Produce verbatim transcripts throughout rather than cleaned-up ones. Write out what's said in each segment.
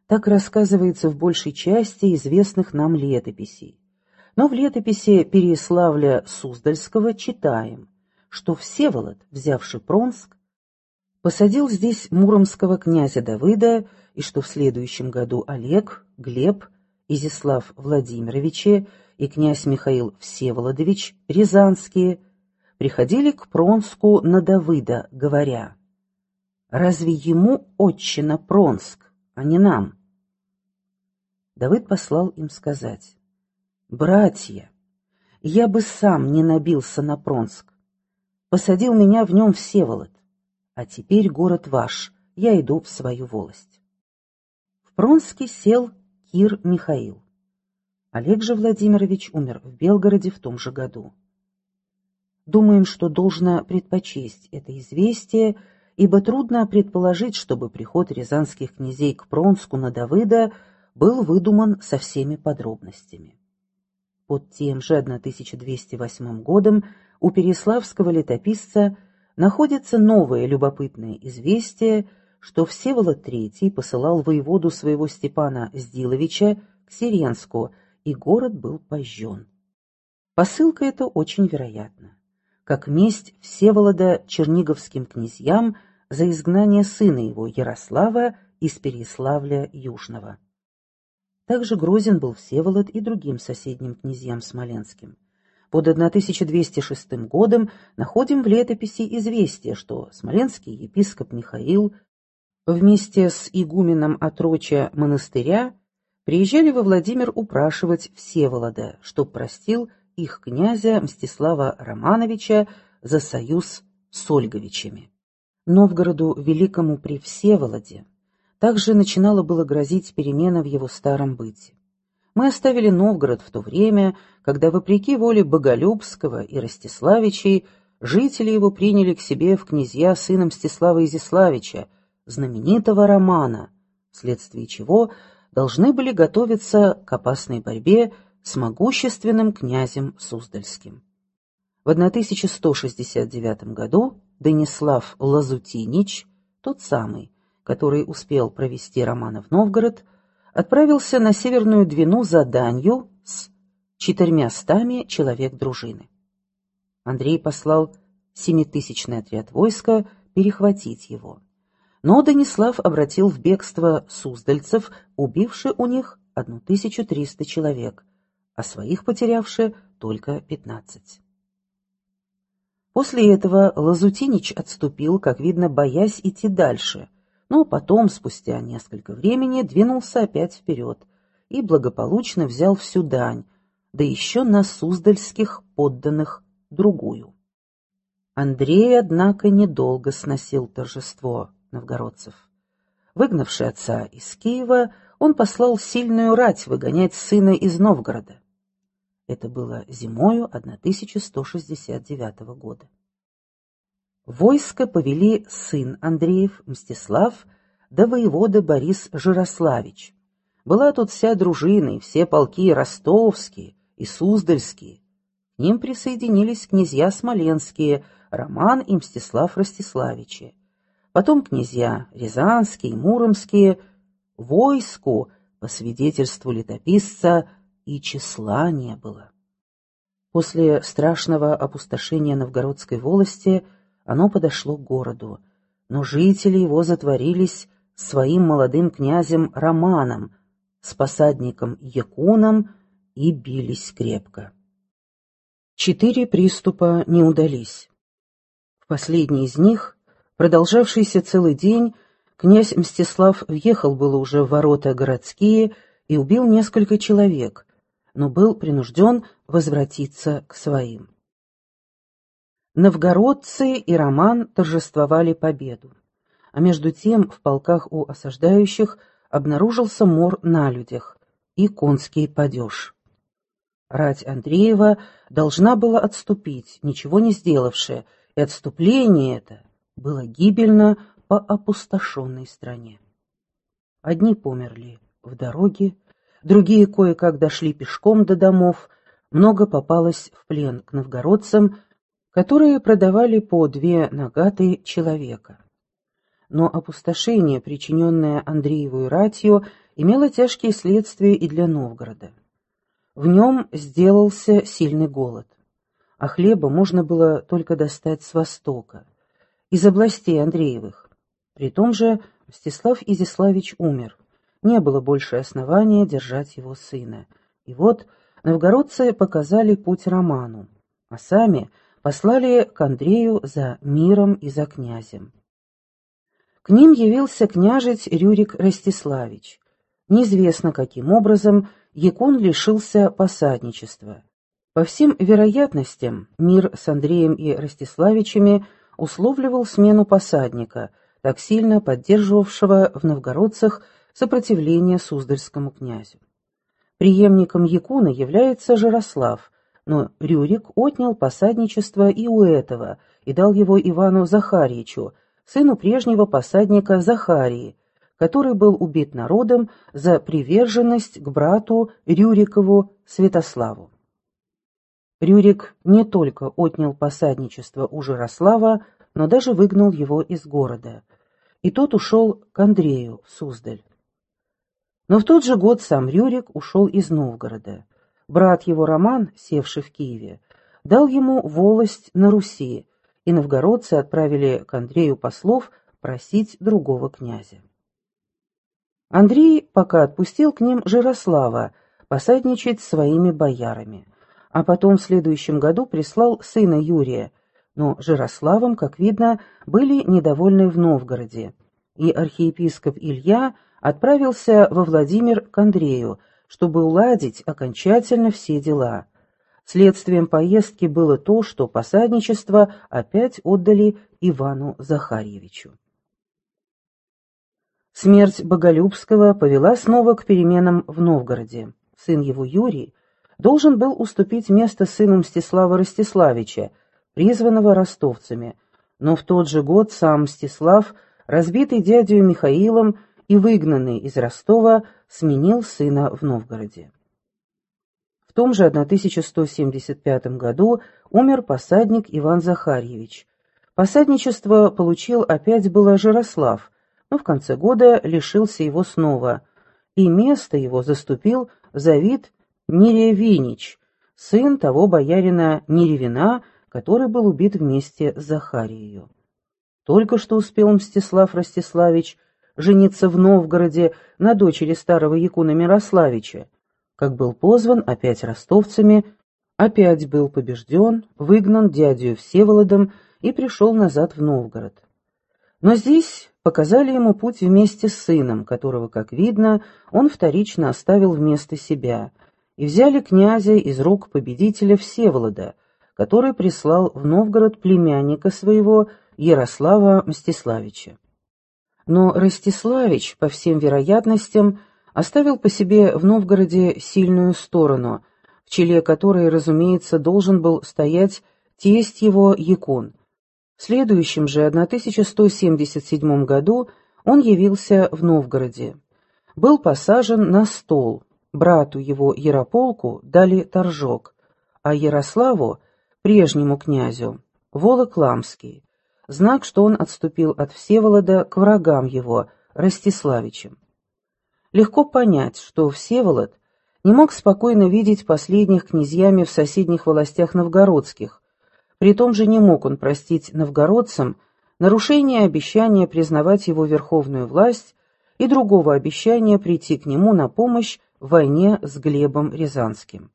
Так рассказывается в большей части известных нам летописей. Но в летописи Переяславля-Суздальского читаем, что Всеволод, взявший Пронск, посадил здесь муромского князя Давыда, и что в следующем году Олег, Глеб, Изяслав Владимировичи и князь Михаил Всеволодович Рязанские приходили к Пронску на Давыда, говоря: «Разве ему отчина Пронск, а не нам?» Давыд послал им сказать: «Братья, я бы сам не набился на Пронск, посадил меня в нем Всеволод, а теперь город ваш, я иду в свою волость». В Пронске сел Кир Михаил. Олег же Владимирович умер в Белгороде в том же году. Думаем, что должно предпочесть это известие, ибо трудно предположить, чтобы приход рязанских князей к Пронску на Давыда был выдуман со всеми подробностями. Под тем же тысяча двести восьмым годом у переяславского летописца находится новое любопытное известие, что Всеволод третий посылал воеводу своего Степана Сдиловича к Сиренску, и город был пожжен. Посылка эта очень вероятна, как месть Всеволода черниговским князьям за изгнание сына его Ярослава из Переяславля Южного. Также грозен был Всеволод и другим соседним князьям смоленским. Под тысяча двести шестым годом находим в летописи известие, что смоленский епископ Михаил вместе с игуменом отроча монастыря приезжали во Владимир упрашивать Всеволода, чтоб простил их князя Мстислава Романовича за союз с Ольговичами. Новгороду Великому при Всеволоде также начинало было грозить перемена в его старом быте. Мы оставили Новгород в то время, когда, вопреки воле Боголюбского и Ростиславичей, жители его приняли к себе в князья сына Мстислава Изяславича, знаменитого Романа, вследствие чего должны были готовиться к опасной борьбе с могущественным князем Суздальским. В тысяча сто шестьдесят девятом году Данислав Лазутинич, тот самый, который успел провести Романа в Новгород, отправился на Северную Двину за данью с четырьмястами человек дружины. Андрей послал семитысячный отряд войска перехватить его. Но Данислав обратил в бегство суздальцев, убивши у них тысячу триста человек, а своих потерявши только пятнадцать. После этого Лазутинич отступил, как видно, боясь идти дальше, но потом, спустя несколько времени, двинулся опять вперед и благополучно взял всю дань, да еще на суздальских подданных другую. Андрей, однако, недолго сносил торжество новгородцев. Выгнавши отца из Киева, он послал сильную рать выгонять сына из Новгорода. Это было зимою тысяча сто шестьдесят девятого года. Войско повели сын Андреев, Мстислав, да воевода Борис Жирославич. Была тут вся дружина и все полки ростовские и суздальские. К ним присоединились князья смоленские, Роман и Мстислав Ростиславичи. Потом князья рязанские и муромские. Войску, по свидетельству летописца, и числа не было. После страшного опустошения Новгородской волости оно подошло к городу, но жители его затворились своим молодым князем Романом, с посадником Якуном, и бились крепко. Четыре приступа не удались. В последний из них, продолжавшийся целый день, князь Мстислав въехал было уже в ворота городские и убил несколько человек, но был принужден возвратиться к своим. Новгородцы и Роман торжествовали победу, а между тем в полках у осаждающих обнаружился мор на людях и конский падеж. Рать Андреева должна была отступить, ничего не сделавшая, и отступление это было гибельно по опустошенной стране. Одни померли в дороге, другие кое-как дошли пешком до домов, много попалось в плен к новгородцам, которые продавали по две нагаты человека. Но опустошение, причиненное Андреевой ратью, имело тяжкие следствия и для Новгорода. В нем сделался сильный голод, а хлеба можно было только достать с востока, из областей Андреевых. При том же Мстислав Изяславич умер, не было больше основания держать его сына. И вот новгородцы показали путь Роману, а сами послали к Андрею за миром и за князем. К ним явился княжич Рюрик Ростиславич. Неизвестно, каким образом Якун лишился посадничества. По всем вероятностям, мир с Андреем и Ростиславичами условливал смену посадника, так сильно поддерживавшего в новгородцах сопротивление Суздальскому князю. Преемником Якуна является Жарослав, но Рюрик отнял посадничество и у этого и дал его Ивану Захарьичу, сыну прежнего посадника Захарии, который был убит народом за приверженность к брату Рюрикову Святославу. Рюрик не только отнял посадничество у Жарослава, но даже выгнал его из города, и тот ушел к Андрею в Суздаль. Но в тот же год сам Рюрик ушел из Новгорода. Брат его Роман, севший в Киеве, дал ему волость на Руси, и новгородцы отправили к Андрею послов просить другого князя. Андрей пока отпустил к ним Жарослава посадничать с своими боярами, а потом в следующем году прислал сына Юрия, но Жарославом, как видно, были недовольны в Новгороде, и архиепископ Илья отправился во Владимир к Андрею, чтобы уладить окончательно все дела. Следствием поездки было то, что посадничество опять отдали Ивану Захарьевичу. Смерть Боголюбского повела снова к переменам в Новгороде. Сын его Юрий должен был уступить место сыну Мстислава Ростиславича, призванного ростовцами, но в тот же год сам Мстислав, разбитый дядей Михаилом и выгнанный из Ростова, сменил сына в Новгороде. В том же тысяча сто семьдесят пятом году умер посадник Иван Захарьевич. Посадничество получил опять было Жарослав, но в конце года лишился его снова, и место его заступил Завид Неревинич, сын того боярина Неревина, который был убит вместе с Захарией. Только что успел Мстислав Ростиславич жениться в Новгороде на дочери старого Якуна Мирославича, как был позван опять ростовцами, опять был побежден, выгнан дядею Всеволодом и пришел назад в Новгород. Но здесь показали ему путь вместе с сыном, которого, как видно, он вторично оставил вместо себя, и взяли князя из рук победителя Всеволода, который прислал в Новгород племянника своего Ярослава Мстиславича. Но Ростиславич, по всем вероятностям, оставил по себе в Новгороде сильную сторону, в челе которой, разумеется, должен был стоять тесть его Якун. В следующем же тысяча сто семьдесят седьмом году он явился в Новгороде. Был посажен на стол, брату его Ярополку дали торжок, а Ярославу, прежнему князю, Волок-Ламский, знак, что он отступил от Всеволода к врагам его, Ростиславичам. Легко понять, что Всеволод не мог спокойно видеть последних князьями в соседних властях новгородских, при том же не мог он простить новгородцам нарушение обещания признавать его верховную власть и другого обещания прийти к нему на помощь в войне с Глебом Рязанским.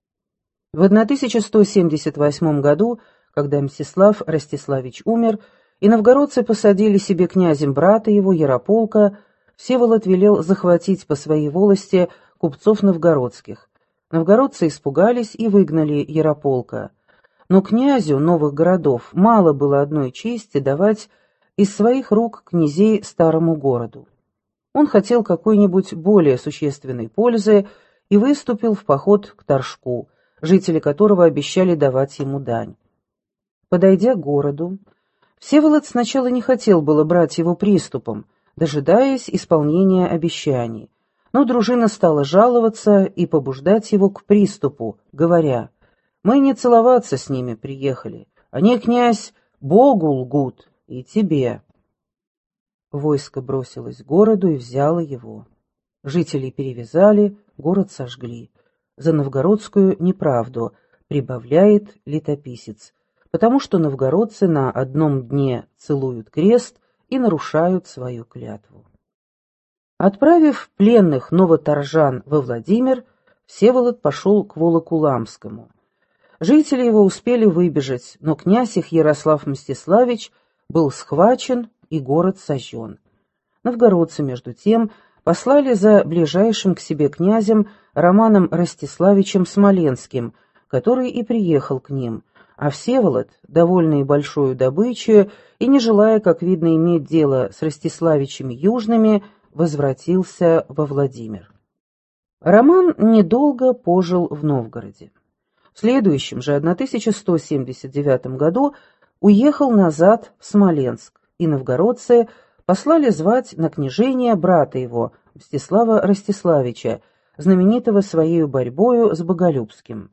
В тысяча сто семьдесят восьмом году, когда Мстислав Ростиславич умер, и новгородцы посадили себе князем брата его, Ярополка, Всеволод велел захватить по своей волости купцов новгородских. Новгородцы испугались и выгнали Ярополка. Но князю новых городов мало было одной чести давать из своих рук князей старому городу. Он хотел какой-нибудь более существенной пользы и выступил в поход к Торжку, жители которого обещали давать ему дань. Подойдя к городу, Всеволод сначала не хотел было брать его приступом, дожидаясь исполнения обещаний, но дружина стала жаловаться и побуждать его к приступу, говоря: «Мы не целоваться с ними приехали, они, князь, Богу лгут и тебе». Войско бросилось к городу и взяло его. Жителей перевязали, город сожгли. За новгородскую неправду, прибавляет летописец, потому что новгородцы на одном дне целуют крест и нарушают свою клятву. Отправив пленных новоторжан во Владимир, Всеволод пошел к Волокуламскому. Жители его успели выбежать, но князь их Ярослав Мстиславич был схвачен и город сожжен. Новгородцы, между тем, послали за ближайшим к себе князем Романом Ростиславичем Смоленским, который и приехал к ним, а Всеволод, довольный большой добычей и не желая, как видно, иметь дело с Ростиславичами Южными, возвратился во Владимир. Роман недолго пожил в Новгороде. В следующем же тысяча сто семьдесят девятом году уехал назад в Смоленск, и новгородцы послали звать на княжение брата его, Мстислава Ростиславича, знаменитого своей борьбою с Боголюбским.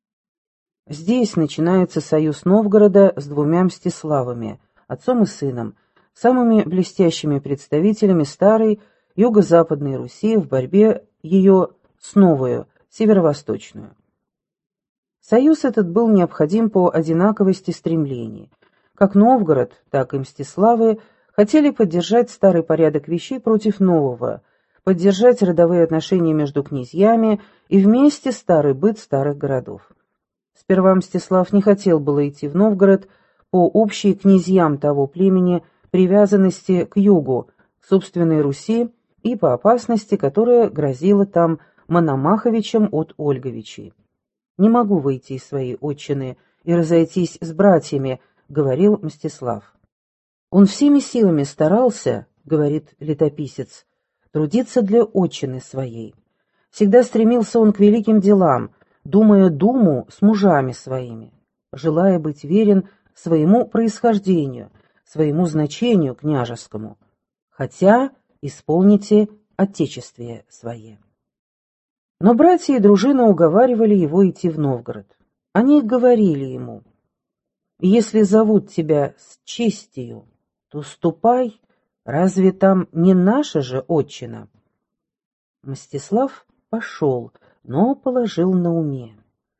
Здесь начинается союз Новгорода с двумя Мстиславами, отцом и сыном, самыми блестящими представителями старой юго-западной Руси в борьбе ее с новою, северо-восточную. Союз этот был необходим по одинаковости стремлений. Как Новгород, так и Мстиславы хотели поддержать старый порядок вещей против нового, поддержать родовые отношения между князьями и вместе старый быт старых городов. Сперва Мстислав не хотел было идти в Новгород по общей князьям того племени привязанности к югу, к собственной Руси и по опасности, которая грозила там Мономаховичам от Ольговичей. «Не могу выйти из своей отчины и разойтись с братьями», — говорил Мстислав. Он всеми силами старался, говорит летописец, трудиться для отчины своей. Всегда стремился он к великим делам, думая думу с мужами своими, желая быть верен своему происхождению, своему значению княжескому, хотя исполните отечествие свое. Но братья и дружина уговаривали его идти в Новгород. Они говорили ему: «Если зовут тебя с честью, то ступай, разве там не наша же отчина?» Мстислав пошел, но положил на уме: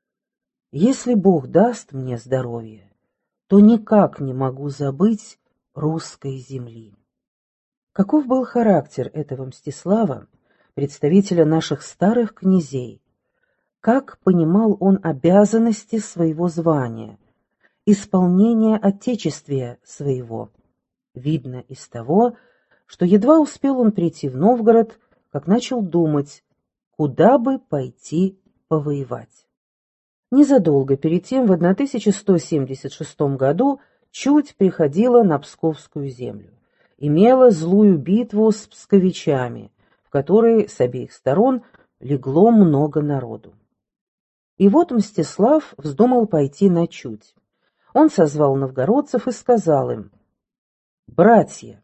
«Если Бог даст мне здоровье, то никак не могу забыть русской земли». Каков был характер этого Мстислава, представителя наших старых князей? Как понимал он обязанности своего звания, исполнение отечествия своего? Видно из того, что едва успел он прийти в Новгород, как начал думать, куда бы пойти повоевать. Незадолго перед тем, в тысяча сто семьдесят шестом году, Чуть приходила на Псковскую землю. Имела злую битву с псковичами, в которой с обеих сторон легло много народу. И вот Мстислав вздумал пойти на Чуть. Он созвал новгородцев и сказал им: «Братья,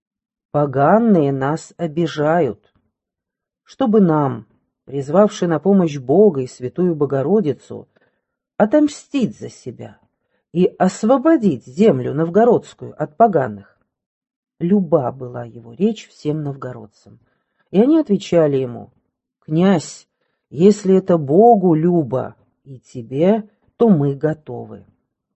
поганые нас обижают. Чтобы нам, призвавши на помощь Бога и Святую Богородицу, отомстить за себя и освободить землю новгородскую от поганых». Люба была его речь всем новгородцам, и они отвечали ему: «Князь, если это Богу люба и тебе, то мы готовы».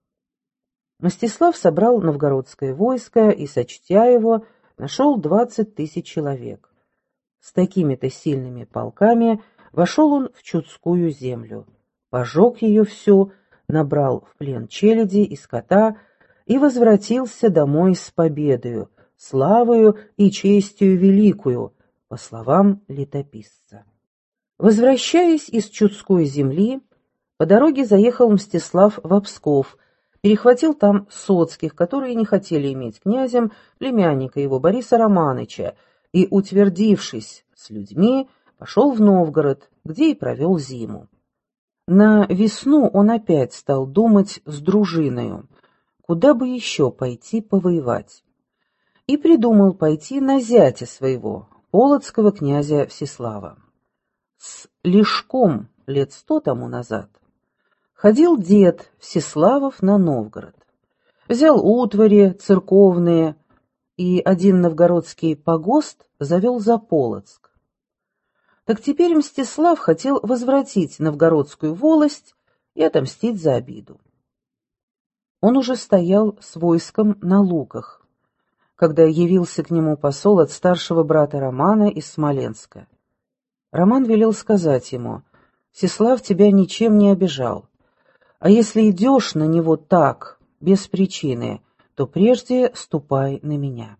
Мстислав собрал новгородское войско и, сочтя его, нашел двадцать тысяч человек. С такими-то сильными полками вошел он в Чудскую землю, пожег ее всю, набрал в плен челяди и скота и возвратился домой с победою, славою и честью великую, по словам летописца. Возвращаясь из Чудской земли, по дороге заехал Мстислав в Псков, перехватил там соцких, которые не хотели иметь князем племянника его Бориса Романыча, и, утвердившись с людьми, пошел в Новгород, где и провел зиму. На весну он опять стал думать с дружиною, куда бы еще пойти повоевать, и придумал пойти на зятя своего, полоцкого князя Всеслава. С Лешком лет сто тому назад ходил дед Всеславов на Новгород, взял утвари церковные и один новгородский погост завел за Полоцк. Так теперь Мстислав хотел возвратить новгородскую волость и отомстить за обиду. Он уже стоял с войском на Луках, когда явился к нему посол от старшего брата Романа из Смоленска. Роман велел сказать ему: «Мстислав тебя ничем не обижал, а если идешь на него так, без причины, то прежде ступай на меня».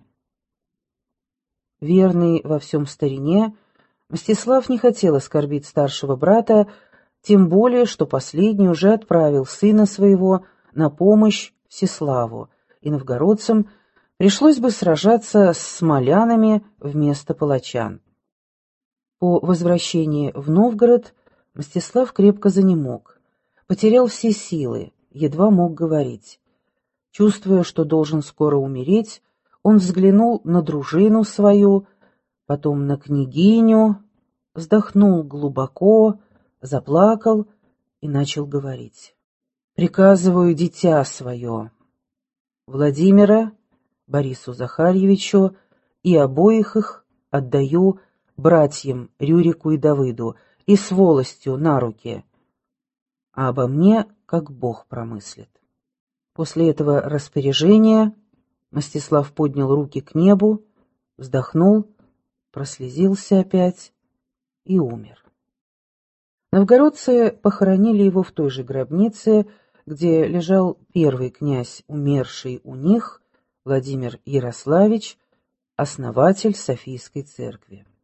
Верный во всем старине, Мстислав не хотел оскорбить старшего брата, тем более, что последний уже отправил сына своего на помощь Всеславу, и новгородцам пришлось бы сражаться с смолянами вместо палачан. По возвращении в Новгород Мстислав крепко занемог, потерял все силы, едва мог говорить. Чувствуя, что должен скоро умереть, он взглянул на дружину свою, потом на княгиню, вздохнул глубоко, заплакал и начал говорить: «Приказываю дитя свое, Владимира, Борису Захарьевичу, и обоих их отдаю братьям Рюрику и Давыду и с волостью на руки, а обо мне как Бог промыслит». После этого распоряжения Мстислав поднял руки к небу, вздохнул, прослезился опять и умер. Новгородцы похоронили его в той же гробнице, где лежал первый князь, умерший у них, Владимир Ярославич, основатель Софийской церкви.